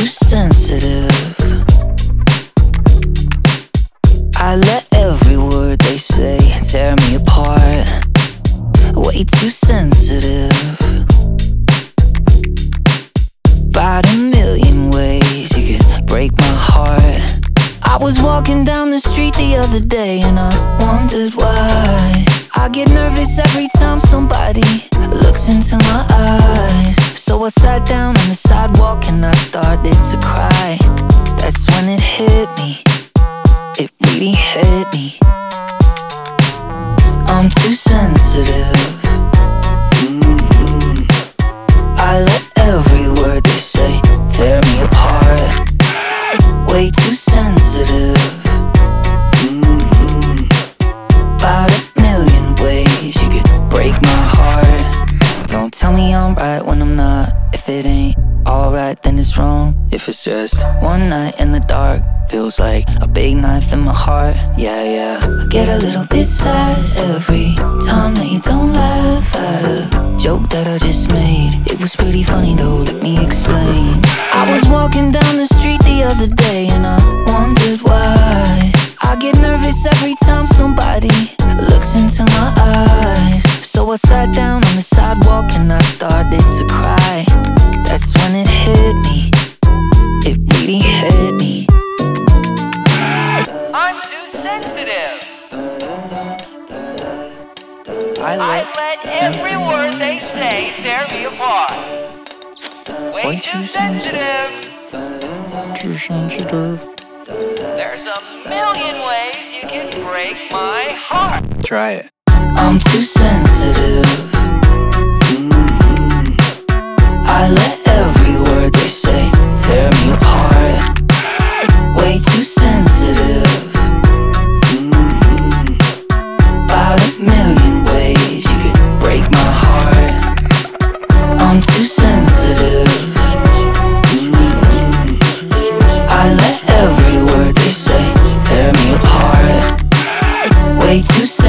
too sensitive. I let every word they say tear me apart. Way too sensitive. About a million ways you could break my heart. I was walking down the street the other day and I wondered why. I get nervous every time somebody looks into my eyes. So I sat down on the sidewalk and I started to cry. That's when it hit me. It really hit me. I'm too sensitive. I let every word they say tear me apart. Way too sensitive. About a million ways you could break my heart. Don't tell me I'm right when I'm not. If it ain't alright, then it's wrong. If it's just one night in the dark, feels like a big knife in my heart. Yeah, yeah. I get a little bit sad every time that you don't laugh at a joke that I just made. It was pretty funny though, let me explain. I was walking down the street the other day and I wondered why. I get nervous every time somebody looks into my eyes. So I sat down on the sidewalk and I started to cry. That's when it hit me. It really hit me. I'm too sensitive. I let every word they say tear me apart. Way too sensitive. Too sensitive. There's a million ways you can break my heart. Try it. I'm too sensitive. I let every word they say tear me apart. Way too sensitive. About a million ways you could break my heart. I'm too sensitive. I let every word they say tear me apart. Way too sensitive.